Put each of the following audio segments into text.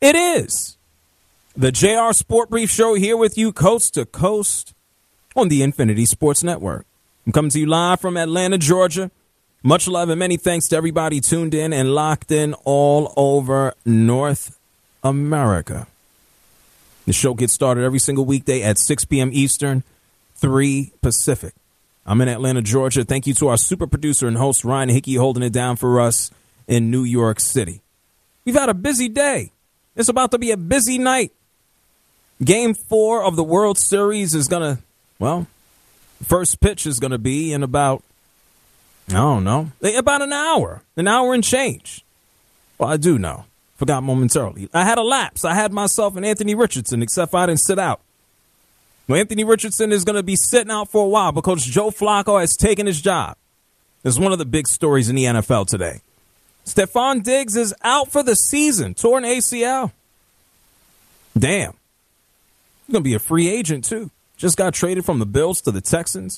It is the JR Sport Brief Show here with you coast to coast on the Infinity Sports Network. I'm coming to you live from Atlanta, Georgia. Much love and many thanks to everybody tuned in and locked in all over North America. The show gets started every single weekday at 6 p.m. Eastern, 3 Pacific. I'm in Atlanta, Georgia. Thank you to our super producer and host, Ryan Hickey, holding it down for us in New York City. We've had a busy day. It's about to be a busy night. Game 4 of the World Series is going to, first pitch is going to be in about, about an hour and change. Well, I do know. Forgot momentarily. I had a lapse. I had myself and Anthony Richardson, except I didn't sit out. Well, Anthony Richardson is going to be sitting out for a while because Joe Flacco has taken his job. It's one of the big stories in the NFL today. Stephon Diggs is out for the season, torn ACL. Damn. He's going to be a free agent, too. Just got traded from the Bills to the Texans.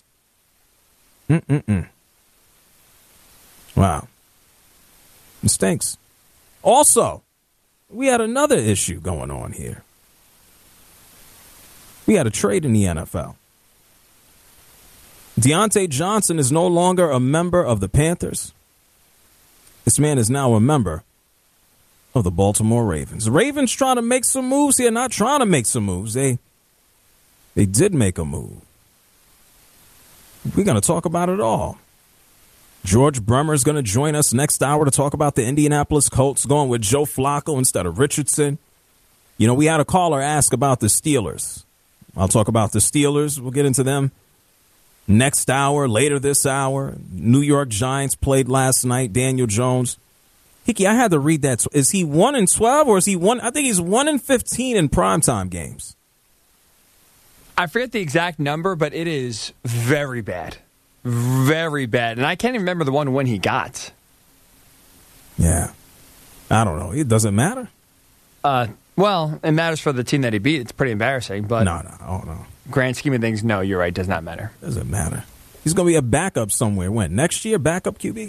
Wow. It stinks. Also, we had another issue going on here. We had a trade in the NFL. Deontay Johnson is no longer a member of the Panthers. This man is now a member of the Baltimore Ravens. The Ravens trying to make some moves here, not trying to make some moves. They did make a move. We're going to talk about it all. George Bremer is going to join us next hour to talk about the Indianapolis Colts going with Joe Flacco instead of Richardson. You know, we had a caller ask about the Steelers. I'll talk about the Steelers. We'll get into them next hour, later this hour. New York Giants played last night. Daniel Jones. Hickey, I had to read that. Is he 1-12 or is he 1? I think he's 1-15 in primetime games. I forget the exact number, but it is very bad. Very bad. And I can't even remember the one when he got. Yeah. I don't know. It doesn't matter. Well, it matters for the team that he beat. It's pretty embarrassing. But No. Grand scheme of things, no, you're right. Does not matter. Doesn't matter. He's going to be a backup somewhere. When? Next year, backup QB?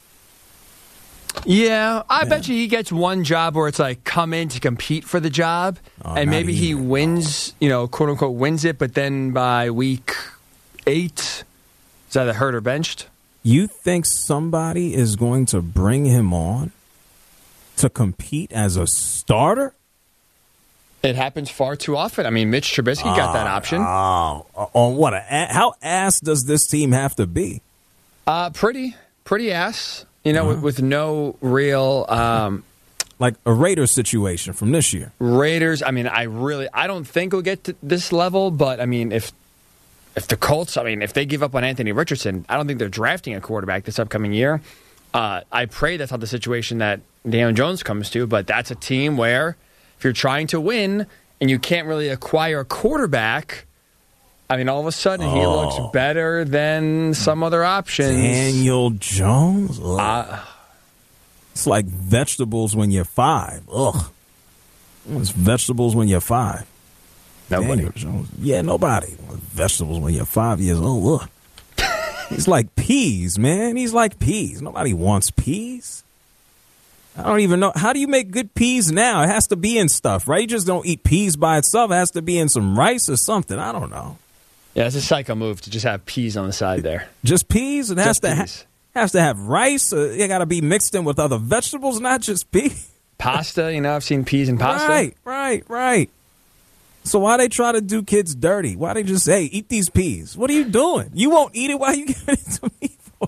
Yeah, I bet you he gets one job where it's like come in to compete for the job, and maybe he wins, quote unquote wins it, but then by week 8, is either hurt or benched. You think somebody is going to bring him on to compete as a starter? It happens far too often. I mean, Mitch Trubisky got that option. On what? How ass does this team have to be? Pretty ass. With no real... like a Raiders situation from this year. Raiders, I mean, I don't think we'll get to this level, but, I mean, if the Colts, if they give up on Anthony Richardson, I don't think they're drafting a quarterback this upcoming year. I pray that's not the situation that Daniel Jones comes to, but that's a team where if you're trying to win and you can't really acquire a quarterback... all of a sudden, he looks better than some other options. Daniel Jones? It's like vegetables when you're 5. Ugh. It's vegetables when you're 5. Nobody. Daniel Jones. Yeah, nobody. Vegetables when you're 5 years old. Ugh. He's like peas, man. He's like peas. Nobody wants peas. I don't even know. How do you make good peas now? It has to be in stuff, right? You just don't eat peas by itself. It has to be in some rice or something. I don't know. Yeah, it's a psycho move to just have peas on the side there. Just peas? It has to have rice. It got to be mixed in with other vegetables, not just peas. Pasta, I've seen peas in pasta. Right. So why they try to do kids dirty? Why they just say, eat these peas? What are you doing? You won't eat it while you give it to me for?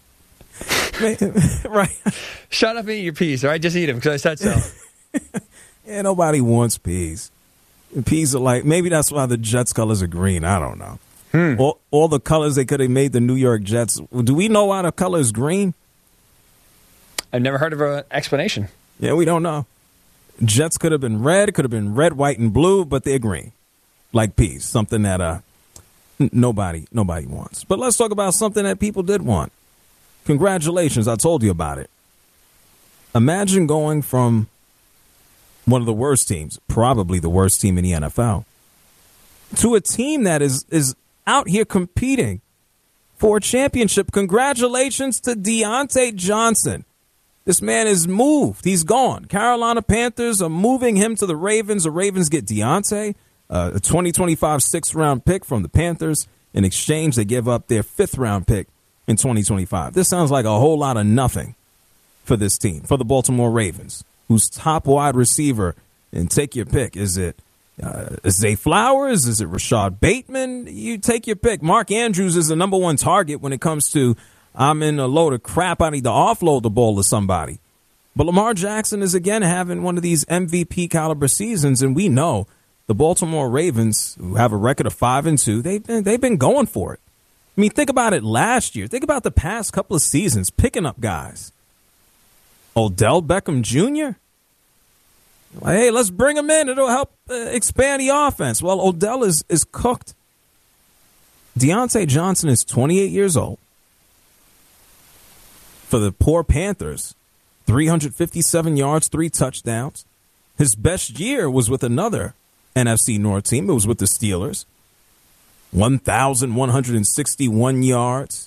Right. Shut up and eat your peas, all right? Just eat them because I said so. Yeah, nobody wants peas. Peas are like, maybe that's why the Jets colors are green. I don't know. All the colors they could have made the New York Jets. Do we know why the color is green? I've never heard of an explanation. Yeah, we don't know. Jets could have been red, white, and blue, but they're green. Like peas, something that nobody wants. But let's talk about something that people did want. Congratulations, I told you about it. Imagine going from one of the worst teams, probably the worst team in the NFL, to a team that is out here competing for a championship. Congratulations to Deontay Johnson. This man is moved. He's gone. Carolina Panthers are moving him to the Ravens. The Ravens get Deontay, a 2025 sixth-round pick from the Panthers. In exchange, they give up their fifth-round pick in 2025. This sounds like a whole lot of nothing for this team, for the Baltimore Ravens, whose top wide receiver, and take your pick, is it Zay Flowers? Is it Rashad Bateman? You take your pick. Mark Andrews is the number one target when it comes to I'm in a load of crap, I need to offload the ball to somebody. But Lamar Jackson is again having one of these MVP caliber seasons, and we know the Baltimore Ravens, who have a record of 5-2, they've been going for it. I mean, think about it last year. Think about the past couple of seasons picking up guys. Odell Beckham Jr. Hey, let's bring him in. It'll help expand the offense. Well, Odell is cooked. Deontay Johnson is 28 years old. For the poor Panthers, 357 yards, 3 touchdowns. His best year was with another NFC North team. It was with the Steelers. 1,161 yards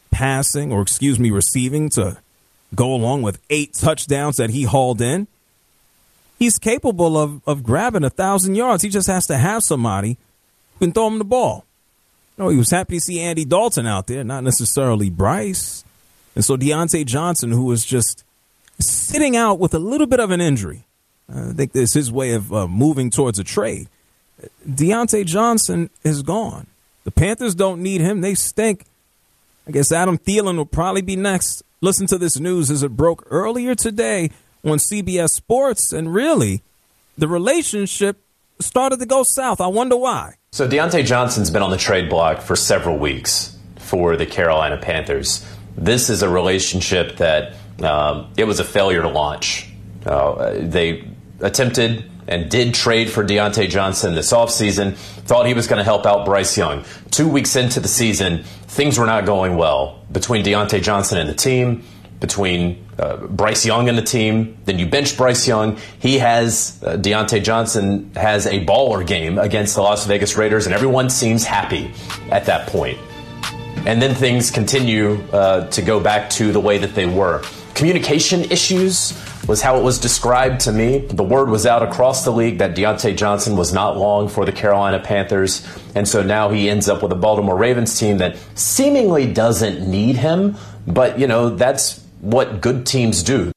receiving to go along with 8 touchdowns that he hauled in. He's capable of grabbing 1,000 yards. He just has to have somebody who can throw him the ball. No, he was happy to see Andy Dalton out there, not necessarily Bryce. And so Deontay Johnson, who was just sitting out with a little bit of an injury, I think this is his way of moving towards a trade. Deontay Johnson is gone. The Panthers don't need him. They stink. I guess Adam Thielen will probably be next. Listen to this news as it broke earlier today on CBS Sports, and really, the relationship started to go south. I wonder why. So Deontay Johnson's been on the trade block for several weeks for the Carolina Panthers. This is a relationship that it was a failure to launch. They attempted and did trade for Deontay Johnson this offseason, thought he was going to help out Bryce Young. 2 weeks into the season, things were not going well between Deontay Johnson and the team, between Bryce Young and the team. Then you bench Bryce Young. Deontay Johnson has a baller game against the Las Vegas Raiders, and everyone seems happy at that point. And then things continue to go back to the way that they were. Communication issues was how it was described to me. The word was out across the league that Deontay Johnson was not long for the Carolina Panthers. And so now he ends up with a Baltimore Ravens team that seemingly doesn't need him. But, that's what good teams do.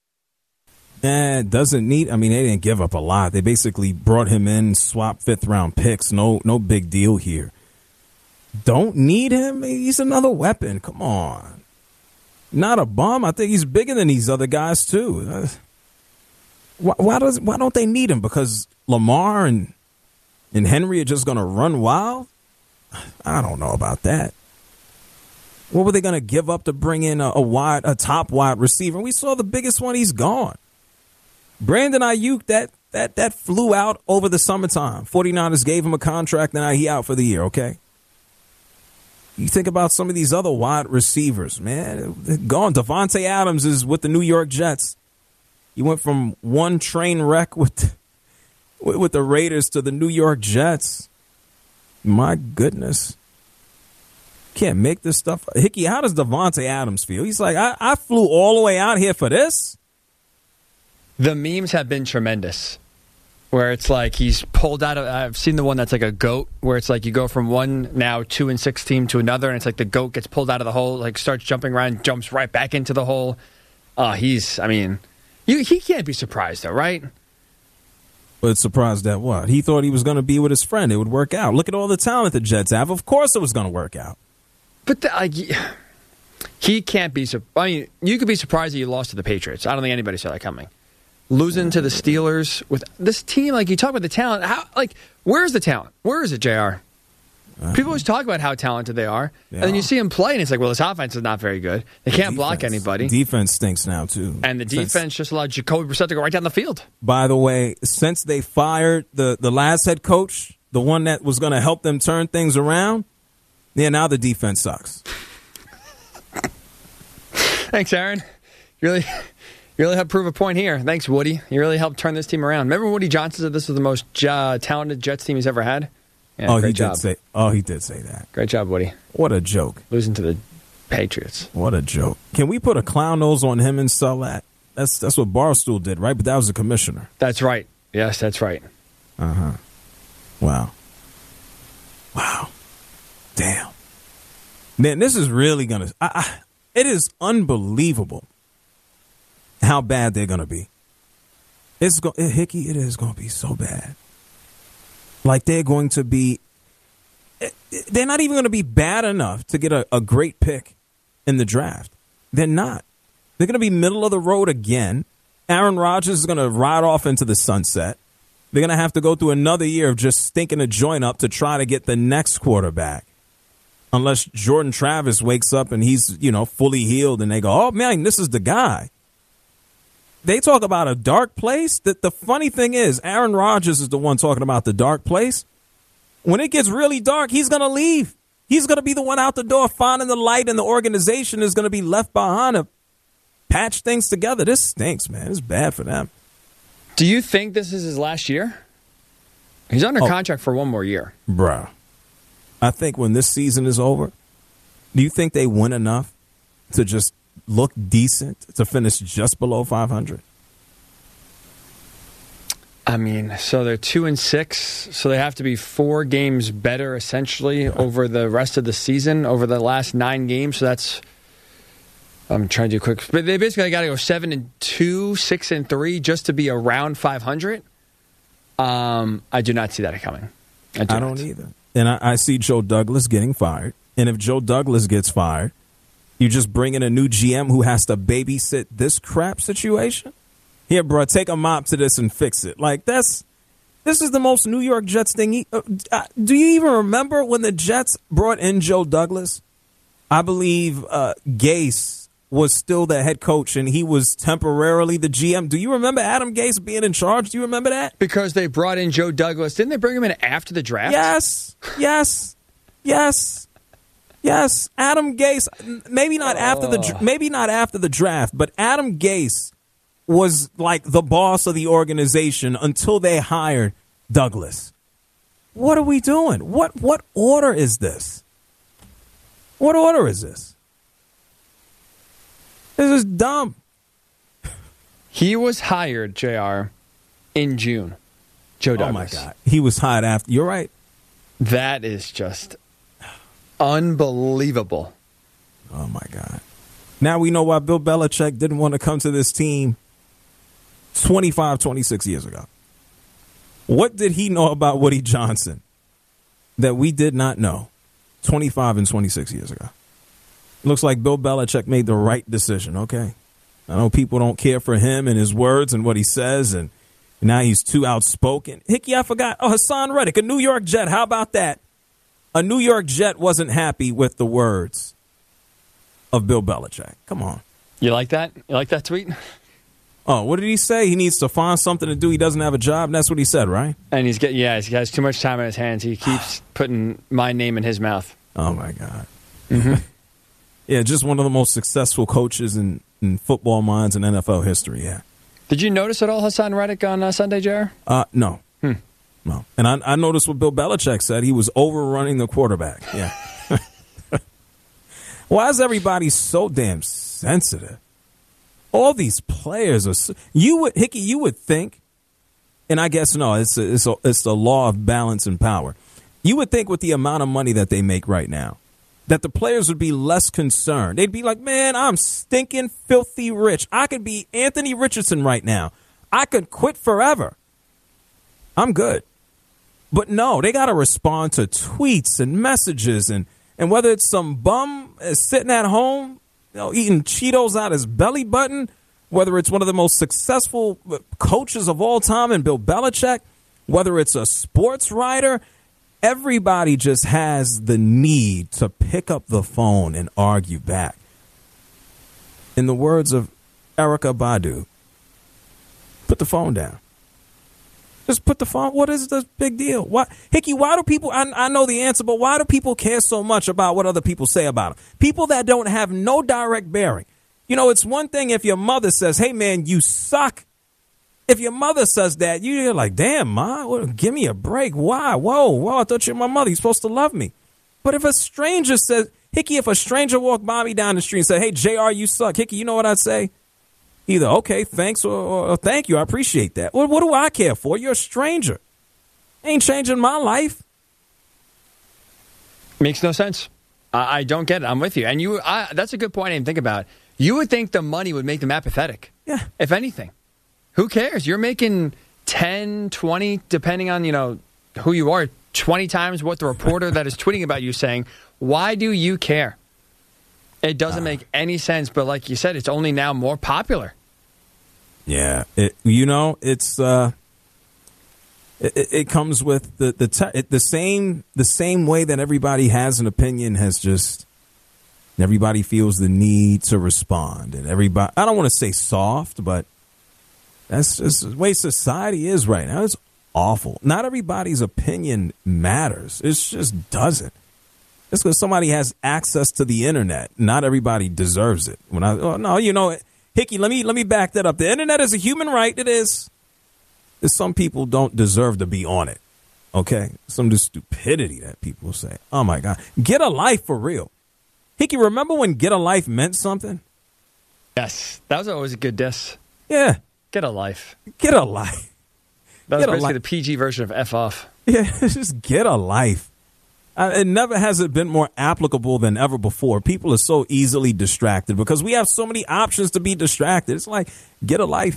Doesn't need. I mean, they didn't give up a lot. They basically brought him in, swapped fifth-round picks. No big deal here. Don't need him? He's another weapon. Come on. Not a bum. I think he's bigger than these other guys, too. Why don't they need him? Because Lamar and Henry are just going to run wild? I don't know about that. What were they going to give up to bring in a top wide receiver? We saw the biggest one. He's gone. Brandon Ayuk, that flew out over the summertime. 49ers gave him a contract, and now he out for the year, okay? You think about some of these other wide receivers, man. They're gone. Devontae Adams is with the New York Jets. He went from one train wreck with the Raiders to the New York Jets. My goodness. Can't make this stuff. Hickey, how does Devontae Adams feel? He's like, I flew all the way out here for this? The memes have been tremendous. Where it's like he's pulled out of, I've seen the one that's like a goat, where it's like you go from one now 2-6 team to another, and it's like the goat gets pulled out of the hole, like starts jumping around, jumps right back into the hole. He can't be surprised though, right? But surprised at what? He thought he was going to be with his friend. It would work out. Look at all the talent the Jets have. Of course it was going to work out. But he can't be surprised. I mean, you could be surprised that you lost to the Patriots. I don't think anybody saw that coming. Losing to the Steelers with this team, like you talk about the talent. Where's the talent? Where is it, JR? People always talk about how talented they are, and then you see them play, and it's like, well, this offense is not very good. They can't block anybody. Defense stinks now, too. And the defense just allowed Jacoby Brissett to go right down the field. By the way, since they fired the last head coach, the one that was going to help them turn things around, now the defense sucks. Thanks, Aaron. You really helped prove a point here. Thanks, Woody. You really helped turn this team around. Remember Woody Johnson said this was the most talented Jets team he's ever had? Yeah, he did say that. Great job, Woody. What a joke. Losing to the Patriots. What a joke. Can we put a clown nose on him and sell that? That's what Barstool did, right? But that was the commissioner. That's right. Yes, that's right. Wow. Damn. Man, this is really going to... It is unbelievable how bad they're going to be. Hickey, it is going to be so bad. Like, they're going to be... They're not even going to be bad enough to get a great pick in the draft. They're not. They're going to be middle of the road again. Aaron Rodgers is going to ride off into the sunset. They're going to have to go through another year of just stinking a joint up to try to get the next quarterback. Unless Jordan Travis wakes up and he's, fully healed and they go, oh, man, this is the guy. They talk about a dark place. The funny thing is, Aaron Rodgers is the one talking about the dark place. When it gets really dark, he's going to leave. He's going to be the one out the door finding the light, and the organization is going to be left behind to patch things together. This stinks, man. It's bad for them. Do you think this is his last year? He's under contract for one more year. Bruh. I think when this season is over, do you think they win enough to just look decent to finish just below 500? I mean, so they're 2-6, so they have to be 4 games better essentially over the rest of the season, over the last 9 games. So that's, I'm trying to do quick, but they basically got to go 7-2, 6-3 just to be around 500. I do not see that coming. I don't either. And I see Joe Douglas getting fired. And if Joe Douglas gets fired, you just bring in a new GM who has to babysit this crap situation. Here, bro, take a mop to this and fix it. Like, this is the most New York Jets thing. Do you even remember when the Jets brought in Joe Douglas? I believe Gase was still the head coach, and he was temporarily the GM. Do you remember Adam Gase being in charge? Do you remember that? Because they brought in Joe Douglas. Didn't they bring him in after the draft? Yes. Adam Gase, maybe not after the draft, but Adam Gase was like the boss of the organization until they hired Douglas. What are we doing? What order is this? What order is this? This is dumb. He was hired, JR, in June. Joe Douglas. Oh, my God. He was hired after. You're right. That is just unbelievable. Oh, my God. Now we know why Bill Belichick didn't want to come to this team 25, 26 years ago. What did he know about Woody Johnson that we did not know 25 and 26 years ago? Looks like Bill Belichick made the right decision, okay? I know people don't care for him and his words and what he says, and now he's too outspoken. Hickey, I forgot. Oh, Hassan Reddick, a New York Jet. How about that? A New York Jet wasn't happy with the words of Bill Belichick. Come on. You like that? You like that tweet? Oh, what did he say? He needs to find something to do. He doesn't have a job. That's what he said, right? And he has too much time on his hands. He keeps putting my name in his mouth. Oh, my God. Mm-hmm. Yeah, just one of the most successful coaches in football minds in NFL history, yeah. Did you notice at all Hassan Reddick on Sunday, JR? No. No. And I noticed what Bill Belichick said. He was overrunning the quarterback. Yeah. Why is everybody so damn sensitive? All these players are. Hickey, you would think, and I guess no, it's the law of balance and power. You would think with the amount of money that they make right now, that the players would be less concerned. They'd be like, man, I'm stinking filthy rich. I could be Anthony Richardson right now. I could quit forever. I'm good. But no, they got to respond to tweets and messages, and whether it's some bum sitting at home, eating Cheetos out his belly button, whether it's one of the most successful coaches of all time in Bill Belichick, whether it's a sports writer, everybody just has the need to pick up the phone and argue back. In the words of Erykah Badu, put the phone down. Just put the phone. What is the big deal? Why, Hickey, why do people, I know the answer, but why do people care so much about what other people say about them? People that don't have no direct bearing. It's one thing if your mother says, hey, man, you suck. If your mother says that, you're like, damn, Ma, give me a break. Why? Whoa, I thought you're my mother. You're supposed to love me. But if a stranger says, Hickey, if a stranger walked by me down the street and said, hey, JR, you suck. Hickey, you know what I'd say? Either, okay, thanks, or thank you, I appreciate that. What do I care for? You're a stranger. Ain't changing my life. Makes no sense. I don't get it. I'm with you. And that's a good point I didn't think about. You would think the money would make them apathetic. Yeah. If anything. Who cares? You're making 10, 20, depending on, who you are, 20 times what the reporter that is tweeting about you saying. Why do you care? It doesn't make any sense, but like you said, it's only now more popular. Yeah. It's it comes with the same way that everybody has an opinion has just everybody feels the need to respond, and everybody, I don't want to say soft, but that's just the way society is right now. It's awful. Not everybody's opinion matters. It just doesn't. It's because somebody has access to the internet. Not everybody deserves it. Hickey, let me back that up. The internet is a human right. It is. Some people don't deserve to be on it. Okay? Some of the stupidity that people say. Oh, my God. Get a life for real. Hickey, remember when get a life meant something? Yes. That was always a good diss. Yeah. Get a life. Get a life. That was basically the PG version of F off. Yeah, just get a life. It never has it been more applicable than ever before. People are so easily distracted because we have so many options to be distracted. It's like, get a life.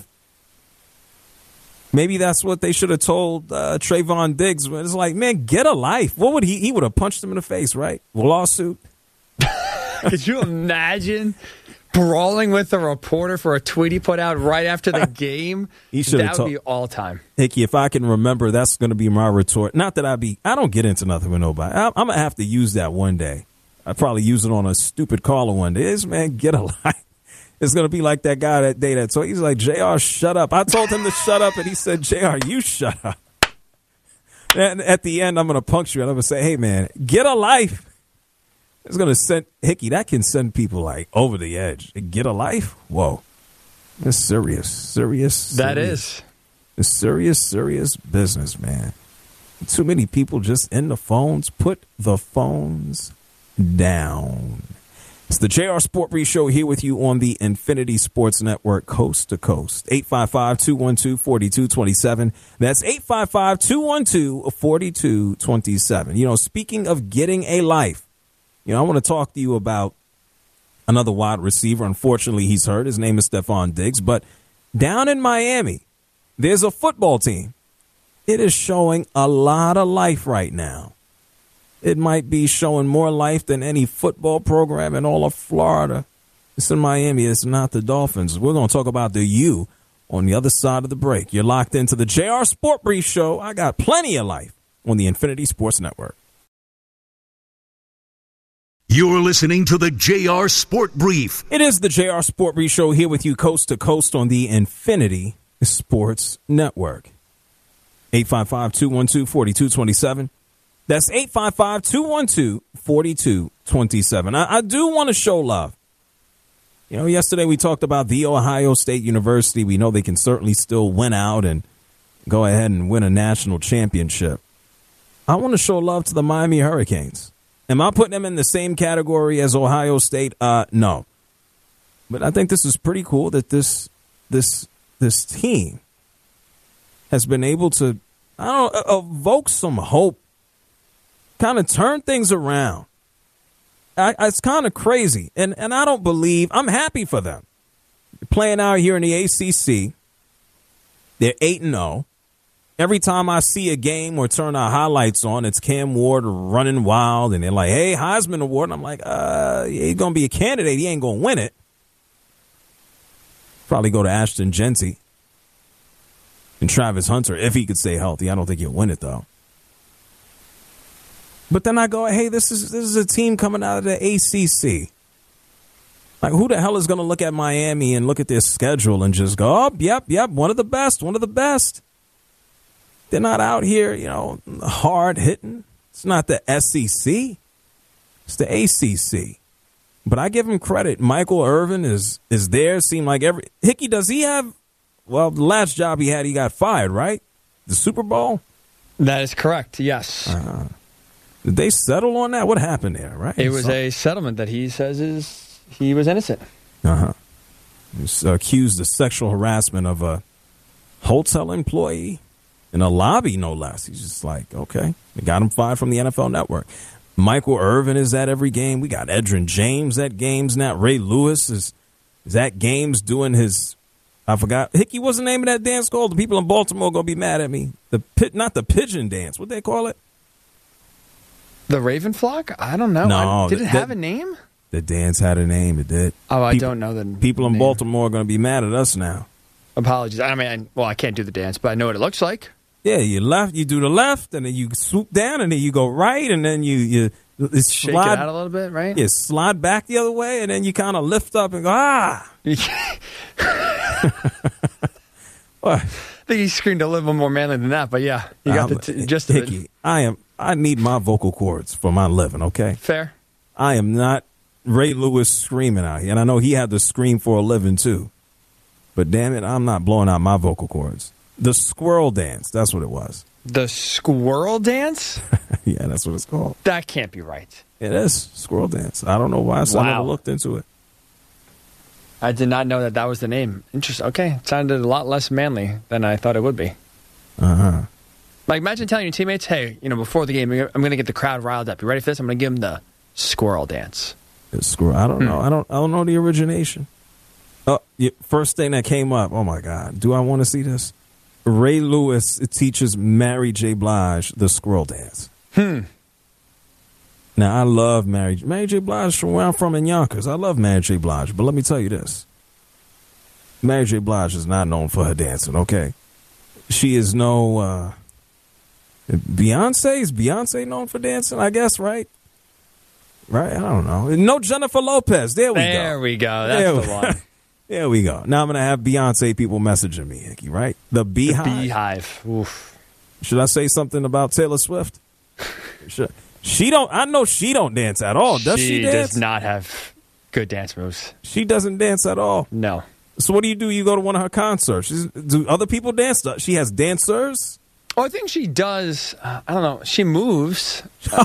Maybe that's what they should have told Trayvon Diggs. It's like, man, get a life. What would he would have punched him in the face, right? Lawsuit. Could you imagine brawling with a reporter for a tweet he put out right after the game? That would be all time. Hickey, if I can remember, that's going to be my retort. Not that I don't get into nothing with nobody. I'm going to have to use that one day. I'll probably use it on a stupid caller one day. Man, get a life. It's going to be like that guy that day that told, he's like, JR, shut up. I told him to shut up, and he said, JR, you shut up. And at the end, I'm going to puncture it. I'm going to say, hey, man, get a life. It's going to send, Hickey, that can send people like over the edge. Get a life? Whoa. It's serious. That is. It's serious business, man. Too many people just in the phones. Put the phones down. It's the JR Sport Brief Show here with you on the Infinity Sports Network, coast to coast. 855-212-4227. That's 855-212-4227. Speaking of getting a life, I want to talk to you about another wide receiver. Unfortunately, he's hurt. His name is Stephon Diggs. But down in Miami, there's a football team. It is showing a lot of life right now. It might be showing more life than any football program in all of Florida. It's in Miami. It's not the Dolphins. We're going to talk about the U on the other side of the break. You're locked into the JR Sport Brief Show. I got plenty of life on the Infinity Sports Network. You're listening to the JR Sport Brief. It is the JR Sport Brief Show here with you coast to coast on the Infinity Sports Network. 855-212-4227. That's 855-212-4227. I do want to show love. Yesterday we talked about The Ohio State University. We know they can certainly still win out and go ahead and win a national championship. I want to show love to the Miami Hurricanes. Am I putting them in the same category as Ohio State? No. But I think this is pretty cool that this team has been able to, evoke some hope, kind of turn things around. It's kind of crazy. And I don't believe, I'm happy for them. Playing out here in the ACC, they're 8-0. Every time I see a game or turn our highlights on, it's Cam Ward running wild, and they're like, hey, Heisman Award. And I'm like, he's going to be a candidate. He ain't going to win it. Probably go to Ashton Genty and Travis Hunter if he could stay healthy. I don't think he'll win it, though. But then I go, hey, this is a team coming out of the ACC. Like, who the hell is going to look at Miami and look at their schedule and just go, oh, yep, one of the best. They're not out here, hard hitting. It's not the SEC. It's the ACC. But I give him credit. Michael Irvin is there. Seemed like Hickey, does he have, the last job he had, he got fired, right? The Super Bowl? That is correct, yes. Did they settle on that? What happened there, right? It was a settlement that he says he was innocent. He's accused of sexual harassment of a hotel employee in a lobby, no less. He's just like, okay, they got him fired from the NFL Network. Michael Irvin is at every game. We got Edgerrin James at games now. Ray Lewis is at games doing his, I forgot. Hickey, what's the name of that dance called? The people in Baltimore are going to be mad at me. Not the pigeon dance. What they call it? The Raven Flock? I don't know. No. Did it have a name? The dance had a name. It did. Oh, I don't know the people in name. Baltimore are going to be mad at us now. Apologies. I mean, I can't do the dance, but I know what it looks like. Yeah, you do the left, and then you swoop down, and then you go right, and then you Shake slide it out a little bit, right? Yeah, slide back the other way, and then you kind of lift up and go, ah. What? I think he screamed a little bit more manly than that, but yeah, you got the gist of it. Hickey, I need my vocal cords for my living, okay? Fair. I am not Ray Lewis screaming out here, and I know he had to scream for a living too. But damn it, I'm not blowing out my vocal cords. The squirrel dance, that's what it was. The squirrel dance? Yeah, that's what it's called. That can't be right. It is squirrel dance. I don't know why, so I never looked into it. I did not know that was the name. Interesting. Okay, it sounded a lot less manly than I thought it would be. Uh-huh. Like, imagine telling your teammates, hey, before the game, I'm going to get the crowd riled up. You ready for this? I'm going to give them the squirrel dance. The squirrel. I don't know. I don't know the origination. First thing that came up, oh my God, do I want to see this? Ray Lewis teaches Mary J. Blige the squirrel dance. Now, I love Mary J. Blige from where I'm from in Yonkers. I love Mary J. Blige, but let me tell you this. Mary J. Blige is not known for her dancing, okay? She is no... Beyonce? Is Beyonce known for dancing, I guess, right? Right? I don't know. No Jennifer Lopez. There we go. There we go. That's the one. There we go. Now I'm going to have Beyonce people messaging me, Hickey, right? The Beehive. The Beehive. Oof. Should I say something about Taylor Swift? She don't. I know she don't dance at all. Does she dance? She does not have good dance moves. She doesn't dance at all. No. So what do? You go to one of her concerts. Do other people dance? She has dancers? Oh, I think she does. I don't know. She moves.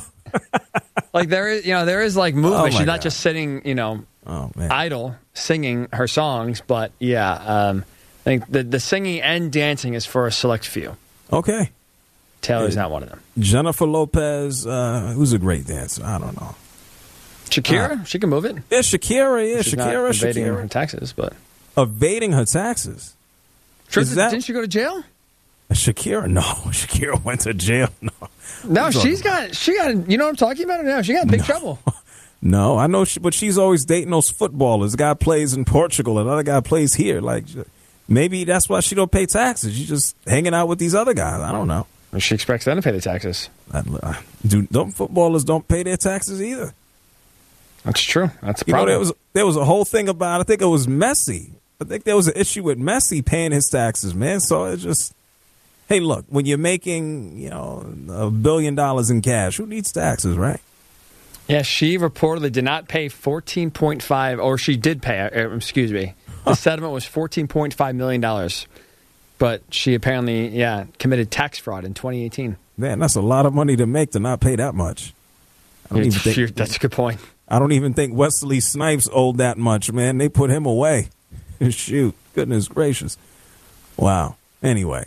Like there is like movement. Oh She's not God. just sitting, idle singing her songs. But yeah, I think the singing and dancing is for a select few. Okay. Taylor's not one of them. Jennifer Lopez, who's a great dancer. I don't know. Shakira, she can move it. Yeah, Shakira. Yeah, She's Shakira. not evading Shakira. her taxes, but Evading her taxes. didn't she go to jail? Shakira? No, Shakira went to jail. No, she got. You know what I'm talking about? No, she got in big trouble. No, I know, but she's always dating those footballers. The guy plays in Portugal, another guy plays here. Like, maybe that's why she don't pay taxes. She's just hanging out with these other guys. I don't know. She expects them to pay the taxes. Don't footballers don't pay their taxes either? That's true. That's a problem. There was a whole thing about. I think it was Messi. I think there was an issue with Messi paying his taxes, man. So it's just. Hey, look, when you're making, $1 billion in cash, who needs taxes, right? Yeah, she reportedly did not pay 14.5, or she did pay, excuse me. The settlement was $14.5 million. But she apparently, committed tax fraud in 2018. Man, that's a lot of money to make to not pay that much. That's a good point. I don't even think Wesley Snipes owed that much, man. They put him away. Shoot, goodness gracious. Wow. Anyway.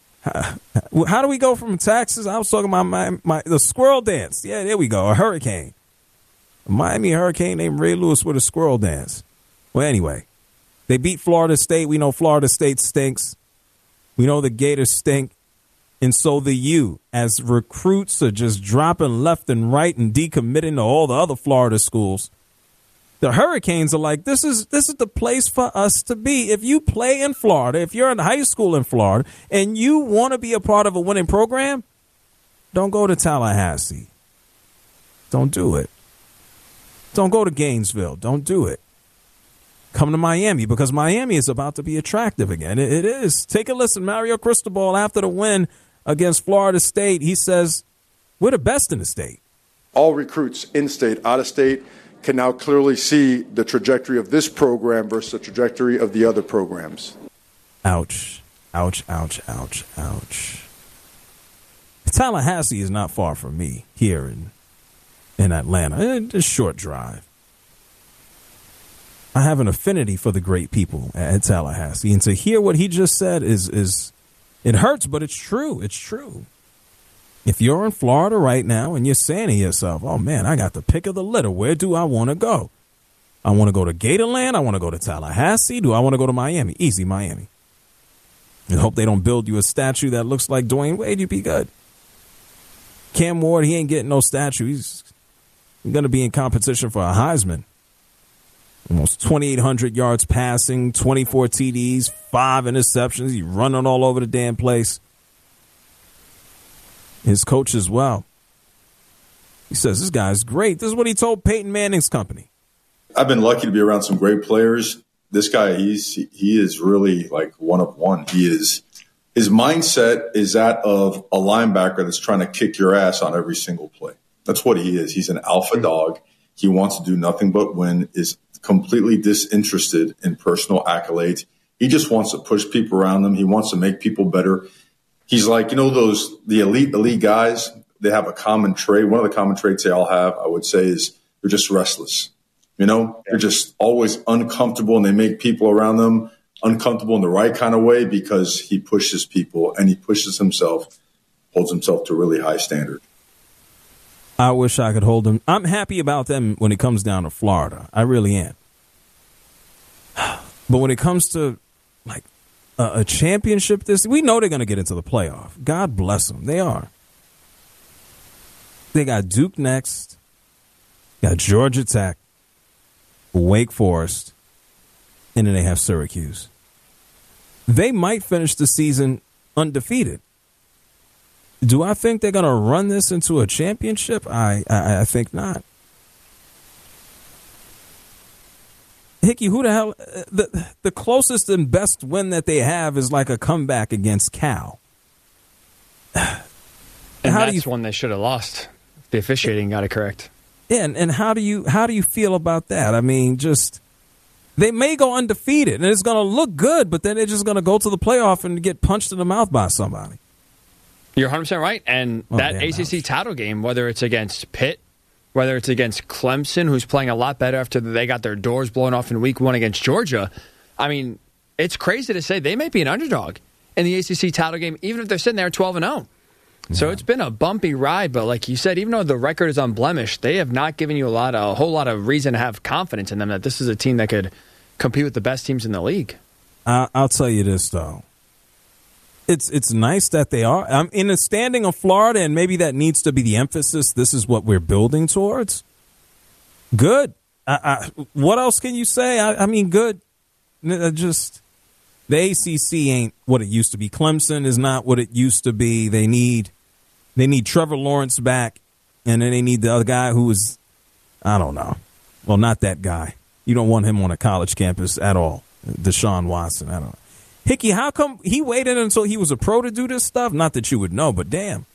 How do we go from taxes? I was talking about the squirrel dance. Yeah, there we go. A hurricane. A Miami hurricane named Ray Lewis with a squirrel dance. Well, anyway, they beat Florida State. We know Florida State stinks. We know the Gators stink. And so the U, as recruits are just dropping left and right and decommitting to all the other Florida schools. The Hurricanes are like, this is the place for us to be. If you play in Florida, if you're in high school in Florida, and you want to be a part of a winning program, don't go to Tallahassee. Don't do it. Don't go to Gainesville. Don't do it. Come to Miami, because Miami is about to be attractive again. It is. Take a listen. Mario Cristobal, after the win against Florida State, he says, we're the best in the state. All recruits in-state, out-of-state, can now clearly see the trajectory of this program versus the trajectory of the other programs. Ouch. Ouch, ouch, ouch, ouch. Tallahassee is not far from me here in Atlanta. It's a short drive. I have an affinity for the great people at Tallahassee. And to hear what he just said is it hurts, but it's true. It's true. If you're in Florida right now and you're saying to yourself, oh, man, I got the pick of the litter. Where do I want to go? I want to go to Gatorland. I want to go to Tallahassee. Do I want to go to Miami? Easy, Miami. And hope they don't build you a statue that looks like Dwayne Wade. You'd be good. Cam Ward, he ain't getting no statue. He's going to be in competition for a Heisman. Almost 2,800 yards passing, 24 TDs, 5 interceptions. He's running all over the damn place. His coach as well. He says, this guy's great. This is what he told Peyton Manning's company. I've been lucky to be around some great players. This guy, he is really like one of one. His mindset is that of a linebacker that's trying to kick your ass on every single play. That's what he is. He's an alpha dog. He wants to do nothing but win, is completely disinterested in personal accolades. He just wants to push people around him. He wants to make people better. He's like, the elite guys, they have a common trait. One of the common traits they all have, I would say, is they're just restless. They're just always uncomfortable, and they make people around them uncomfortable in the right kind of way because he pushes people and he pushes himself, holds himself to a really high standard. I wish I could hold them. I'm happy about them when it comes down to Florida. I really am. But when it comes to like a championship, we know they're going to get into the playoff. God bless them. They are. They got Duke next. Got Georgia Tech, Wake Forest, and then they have Syracuse. They might finish the season undefeated. Do I think they're going to run this into a championship? I think not. Hickey, who the hell? The closest and best win that they have is like a comeback against Cal. And that's one they should have lost. The officiating got it correct. Yeah, and how do you feel about that? I mean, just they may go undefeated and it's going to look good, but then they're just going to go to the playoff and get punched in the mouth by somebody. You're 100% right. And that ACC title game, whether it's against Pitt, whether it's against Clemson, who's playing a lot better after they got their doors blown off in week 1 against Georgia, I mean, it's crazy to say they may be an underdog in the ACC title game, even if they're sitting there 12-0. So it's been a bumpy ride, but like you said, even though the record is unblemished, they have not given you a whole lot of reason to have confidence in them that this is a team that could compete with the best teams in the league. I'll tell you this, though. It's nice that they are. I'm in the standing of Florida, and maybe that needs to be the emphasis. This is what we're building towards. Good. What else can you say? I mean, good. Just the ACC ain't what it used to be. Clemson is not what it used to be. They need Trevor Lawrence back, and then they need the other guy who is, I don't know. Well, not that guy. You don't want him on a college campus at all. Deshaun Watson. I don't know. Hickey, how come he waited until he was a pro to do this stuff? Not that you would know, but damn.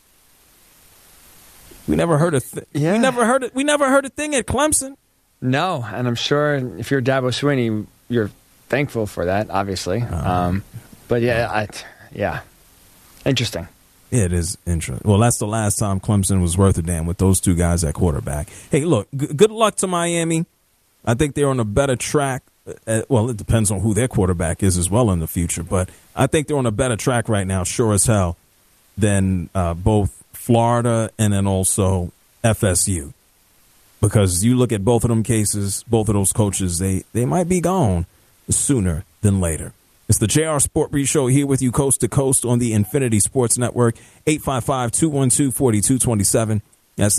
We never heard a thing. Yeah. We never heard a thing at Clemson. No, and I'm sure if you're Dabo Swinney, you're thankful for that, obviously. But yeah, interesting. It is interesting. Well, that's the last time Clemson was worth a damn with those two guys at quarterback. Hey, look, good luck to Miami. I think they're on a better track. Well, it depends on who their quarterback is as well in the future. But I think they're on a better track right now, sure as hell, than both Florida and then also FSU. Because you look at both of them cases, both of those coaches, they might be gone sooner than later. It's the JR Sport Brief Show here with you coast to coast on the Infinity Sports Network, 855-212-4227. That's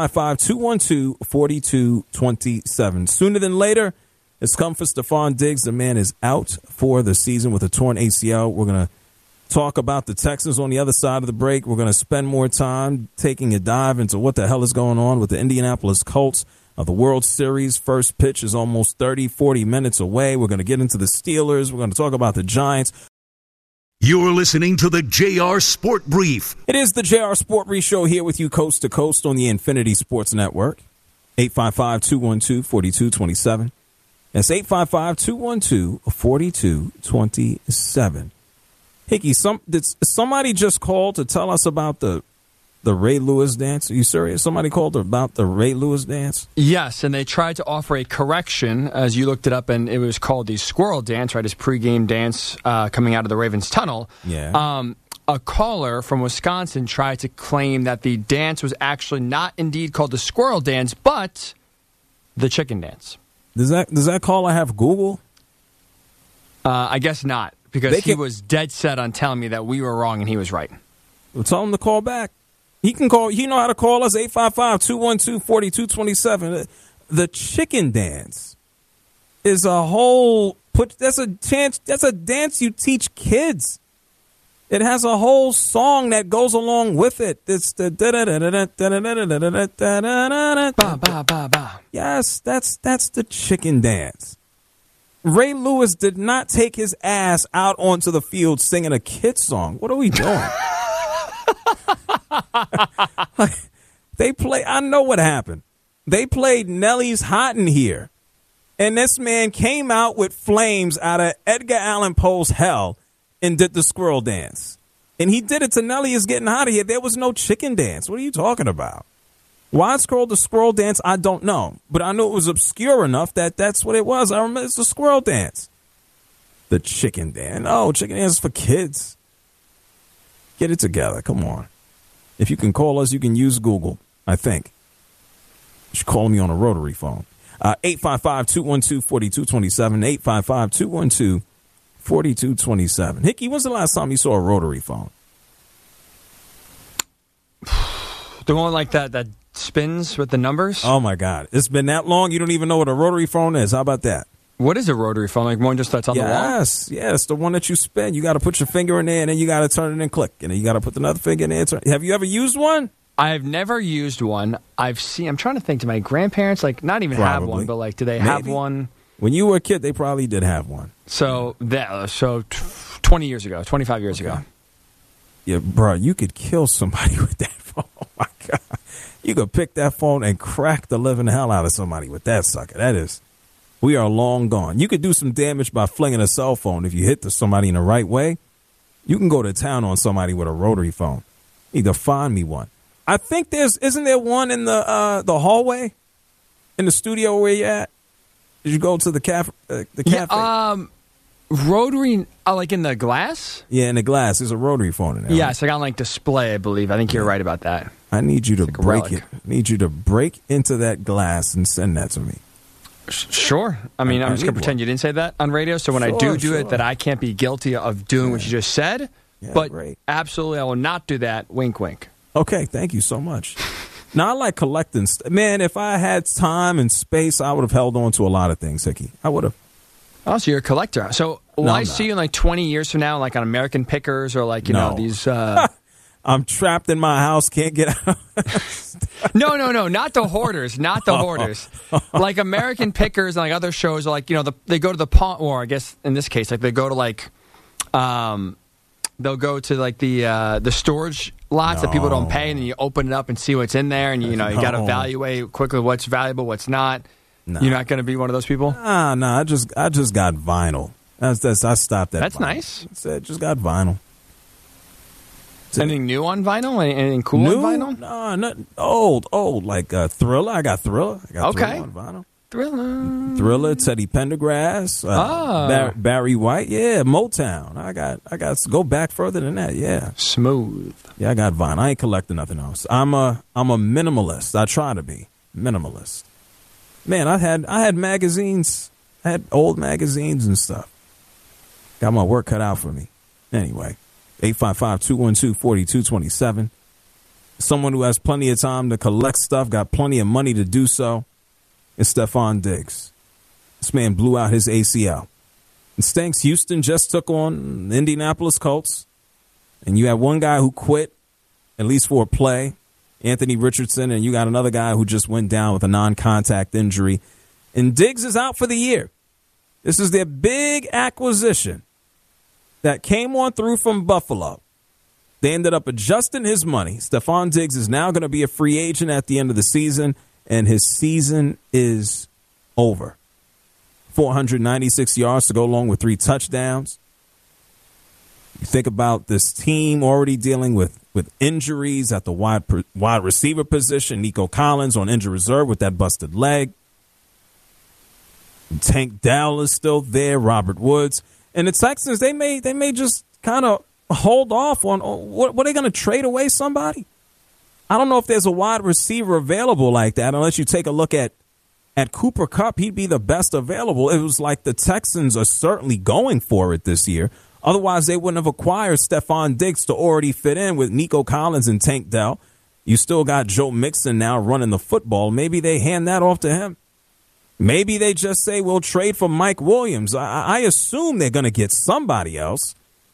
855-212-4227. Sooner than later, it's come for Stephon Diggs. The man is out for the season with a torn ACL. We're going to talk about the Texans on the other side of the break. We're going to spend more time taking a dive into what the hell is going on with the Indianapolis Colts. The World Series first pitch is almost 30, 40 minutes away. We're going to get into the Steelers. We're going to talk about the Giants. You're listening to the JR Sport Brief. It is the JR Sport Brief Show here with you coast to coast on the Infinity Sports Network. 855-212-4227. That's 855-212-4227. Hickey, did somebody just call to tell us about the the Ray Lewis dance? Are you serious? Somebody called about the Ray Lewis dance? Yes, and they tried to offer a correction, as you looked it up, and it was called the Squirrel Dance, right? His pregame dance coming out of the Ravens tunnel. Yeah. A caller from Wisconsin tried to claim that the dance was actually not indeed called the Squirrel Dance, but the Chicken Dance. Does that caller have Google? I guess not, because he was dead set on telling me that we were wrong and he was right. Well, tell him to call back. He can call. You know how to call us, 855-212-4227. The Chicken Dance is a whole that's a dance you teach kids. It has a whole song that goes along with it. It's the Ba ba ba ba. Yes, that's the Chicken Dance. Ray Lewis did not take his ass out onto the field singing a kid song. What are we doing? I know what happened. They played Nelly's Hot in Here, and this man came out with flames out of Edgar Allan Poe's Hell and did the Squirrel Dance. And he did it to Nelly is Getting Hot of Here. There was no Chicken Dance. What are you talking about? Why it's called the Squirrel Dance, I don't know. But I know it was obscure enough that that's what it was. I remember it's the Squirrel Dance. The Chicken Dance. No, Chicken Dance is for kids. Get it together. Come on. If you can call us, you can use Google, I think. You should call me on a rotary phone. 855-212-4227. 855-212-4227. Hickey, when's the last time you saw a rotary phone? The one like that spins with the numbers? Oh, my God. It's been that long, you don't even know what a rotary phone is. How about that? What is a rotary phone? Like one just that's on the wall? Yes, the one that you spin. You got to put your finger in there, and then you got to turn it and click. And then you got to put another finger in there. Have you ever used one? I've never used one. I'm trying to think, do my grandparents, like, not even have one, but, like, do they have one? When you were a kid, they probably did have one. So 20 years ago, 25 years ago. Yeah, bro, you could kill somebody with that phone. Oh, my God. You could pick that phone and crack the living hell out of somebody with that sucker. We are long gone. You could do some damage by flinging a cell phone if you hit somebody in the right way. You can go to town on somebody with a rotary phone. Either find me one. I think isn't there one in the hallway in the studio where you're at? Did you go to the cafe? Rotary, like in the glass? Yeah, in the glass. There's a rotary phone in there. Yes, I got like display, I believe. I think you're right about that. I need you to break relic. it. I need you to break into that glass and send that to me. Sure. I mean, I'm just going to pretend you didn't say that on radio, so when I do it, that I can't be guilty of doing what you just said. Yeah, but great. Absolutely, I will not do that. Wink, wink. Okay, thank you so much. Now, I like collecting. Man, if I had time and space, I would have held on to a lot of things, Hickey. I would have. Oh, so you're a collector. So will I see you in like 20 years from now, like on American Pickers or like, you know, these... I'm trapped in my house, can't get out. No, not the hoarders, not the hoarders. Like American Pickers and like other shows are like, you know, they go to the pawn, or I guess in this case, like they go to like, they'll go to like the storage lots that people don't pay, and then you open it up and see what's in there, and you got to evaluate quickly what's valuable, what's not. No. You're not going to be one of those people? Nah, I just got vinyl. I stopped at That's vinyl. Nice. I just got vinyl. Anything new on vinyl? Anything cool on vinyl? No, not old. Like Thriller. I got Thriller. Okay. Thriller on vinyl. Thriller, Teddy Pendergrass, Barry White. Yeah, Motown. I got to go back further than that. Yeah. Smooth. Yeah, I got vinyl. I ain't collecting nothing else. I'm a minimalist. I try to be minimalist. Man, I had magazines. I had old magazines and stuff. Got my work cut out for me. Anyway, 855-212-4227. Someone who has plenty of time to collect stuff, got plenty of money to do so, is Stephon Diggs. This man blew out his ACL. And stinks. Houston just took on the Indianapolis Colts. And you had one guy who quit, at least for a play, Anthony Richardson, and you got another guy who just went down with a non-contact injury. And Diggs is out for the year. This is their big acquisition that came on through from Buffalo. They ended up adjusting his money. Stephon Diggs is now going to be a free agent at the end of the season, and his season is over. 496 yards to go along with 3 touchdowns. You think about this team already dealing with injuries at the wide receiver position. Nico Collins on injured reserve with that busted leg. Tank Dell is still there. Robert Woods. And the Texans, they may just kind of hold off on what are they going to trade away somebody? I don't know if there's a wide receiver available like that unless you take a look at Cooper Kupp. He'd be the best available. It was like the Texans are certainly going for it this year. Otherwise, they wouldn't have acquired Stephon Diggs to already fit in with Nico Collins and Tank Dell. You still got Joe Mixon now running the football. Maybe they hand that off to him. Maybe they just say, we'll trade for Mike Williams. I assume they're going to get somebody else.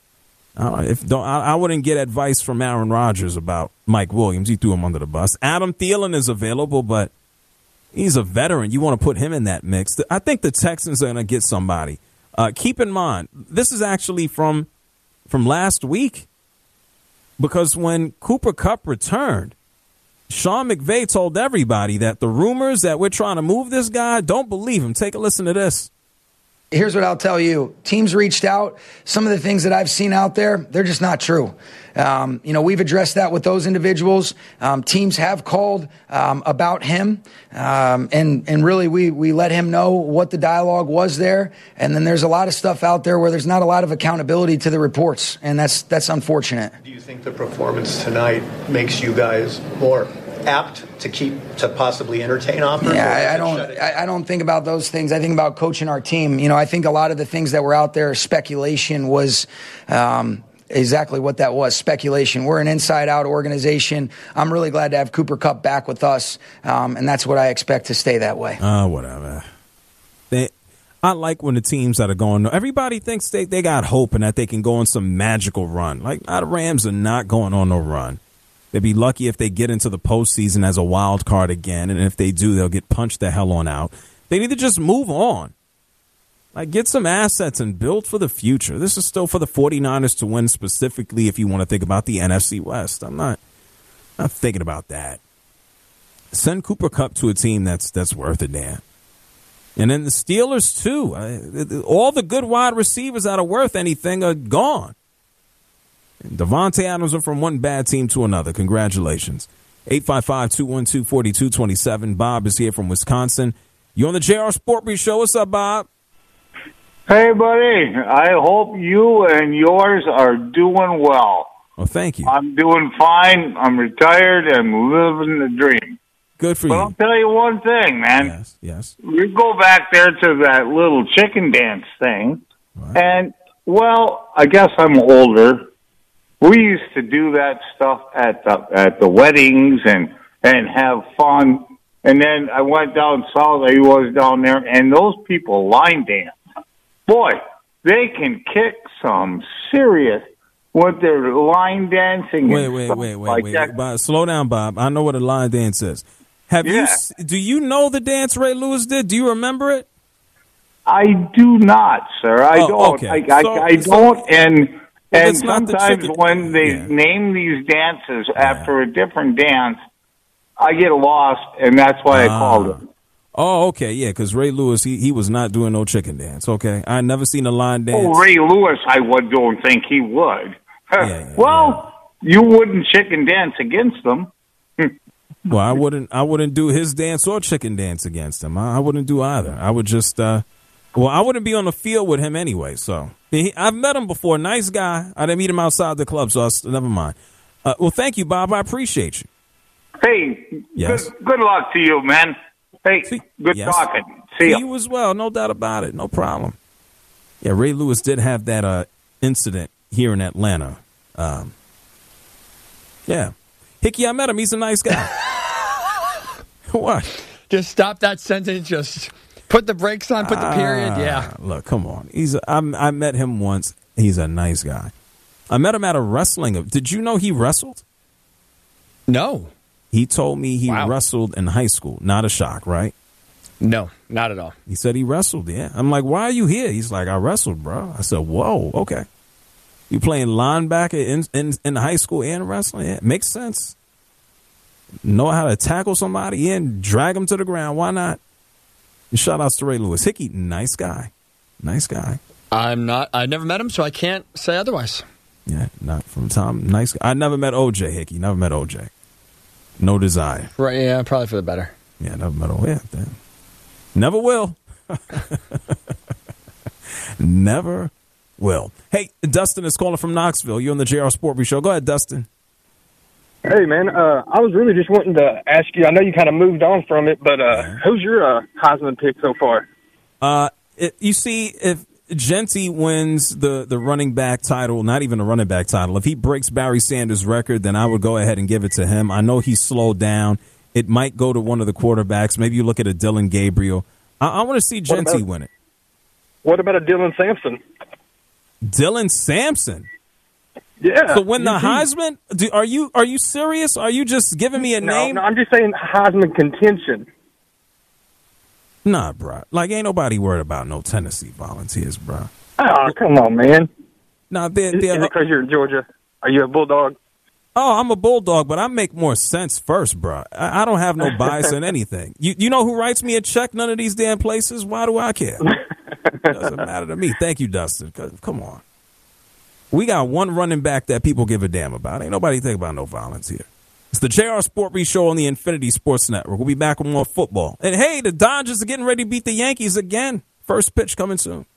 I wouldn't get advice from Aaron Rodgers about Mike Williams. He threw him under the bus. Adam Thielen is available, but he's a veteran. You want to put him in that mix. I think the Texans are going to get somebody. Keep in mind, this is actually from last week, because when Cooper Kupp returned, Sean McVay told everybody that the rumors that we're trying to move this guy, don't believe him. Take a listen to this. Here's what I'll tell you. Teams reached out. Some of the things that I've seen out there, they're just not true. We've addressed that with those individuals. Teams have called about him. And really, we let him know what the dialogue was there. And then there's a lot of stuff out there where there's not a lot of accountability to the reports. And that's unfortunate. Do you think the performance tonight makes you guys more apt to possibly entertain offers? Yeah, I don't think about those things. I think about coaching our team. I think a lot of the things that were out there, speculation was exactly what that was, speculation. We're an inside-out organization. I'm really glad to have Cooper Kupp back with us, and that's what I expect to stay that way. Whatever. I like when the teams that are going, everybody thinks they got hope and that they can go on some magical run. Like, the Rams are not going on no run. They'd be lucky if they get into the postseason as a wild card again, and if they do, they'll get punched the hell on out. They need to just move on. Like, get some assets and build for the future. This is still for the 49ers to win, specifically if you want to think about the NFC West. I'm not thinking about that. Send Cooper Kupp to a team that's worth a damn. And then the Steelers, too. All the good wide receivers that are worth anything are gone. Devontae Adams went from one bad team to another. Congratulations. 855-212-4227. Bob is here from Wisconsin. You on the JR Sport Brief Show. What's up, Bob? Hey, buddy. I hope you and yours are doing well. Oh, thank you. I'm doing fine. I'm retired. I'm living the dream. Good for but you. I'll tell you one thing, man. Yes. We go back there to that little chicken dance thing. Right. And, well, I guess I'm older. We used to do that stuff at the weddings and have fun. And then I went down south. I was down there, and those people line dance. Boy, they can kick some serious with their line dancing. Wait. Bob, slow down, Bob. I know what a line dance is. Do you know the dance Ray Lewis did? Do you remember it? I do not, sir. I don't. Okay. I don't. And sometimes the when they name these dances after a different dance, I get lost, and that's why I called it. Oh, okay, yeah, because Ray Lewis, he was not doing no chicken dance, okay? I never seen a line dance. Oh, Ray Lewis, I don't think he would. You wouldn't chicken dance against them. Well, I wouldn't do his dance or chicken dance against him. I wouldn't do either. I would just, I wouldn't be on the field with him anyway, so. I've met him before. Nice guy. I didn't meet him outside the club, so never mind. Well, thank you, Bob. I appreciate you. Hey, yes. Good luck to you, man. Hey, good talking. See ya. You as well. No doubt about it. No problem. Yeah, Ray Lewis did have that incident here in Atlanta. Yeah. Hickey, I met him. He's a nice guy. What? Just stop that sentence. Just put the brakes on. Put the period. Yeah. Look, come on. I met him once. He's a nice guy. I met him at a wrestling. Did you know he wrestled? No. He told me he wrestled in high school. Not a shock, right? No, not at all. He said he wrestled, yeah. I'm like, why are you here? He's like, I wrestled, bro. I said, whoa, okay. You playing linebacker in high school and wrestling? Yeah, makes sense. Know how to tackle somebody and drag them to the ground. Why not? And shout outs to Ray Lewis. Hickey, nice guy. Nice guy. I've never met him, so I can't say otherwise. Yeah, not from Tom. Nice. I never met OJ, Hickey. Never met OJ. No desire. Right, yeah, probably for the better. Yeah, never met OJ. Yeah, never will. Never will. Hey, Dustin is calling from Knoxville. You're on the JR Sport Brief Show. Go ahead, Dustin. Hey, man. I was really just wanting to ask you. I know you kind of moved on from it, but who's your Heisman pick so far? You see, if Genty wins the running back title, not even a running back title, if he breaks Barry Sanders' record, then I would go ahead and give it to him. I know he's slowed down. It might go to one of the quarterbacks. Maybe you look at a Dylan Gabriel. I want to see Genty win it. What about a Dylan Sampson? Dylan Sampson? Yeah. So win the Heisman? Are you serious? Are you just giving me a name? No, I'm just saying Heisman contention. Nah, bro. Like, ain't nobody worried about no Tennessee Volunteers, bro. Oh, come on, man. Nah, is it because you're in Georgia? Are you a Bulldog? Oh, I'm a Bulldog, but I make more sense first, bro. I don't have no bias in anything. You know who writes me a check? None of these damn places. Why do I care? Doesn't matter to me. Thank you, Dustin. Come on. We got one running back that people give a damn about. Ain't nobody think about no volunteer. It's the JR Sport Brief Show on the Infinity Sports Network. We'll be back with more football. And hey, the Dodgers are getting ready to beat the Yankees again. First pitch coming soon.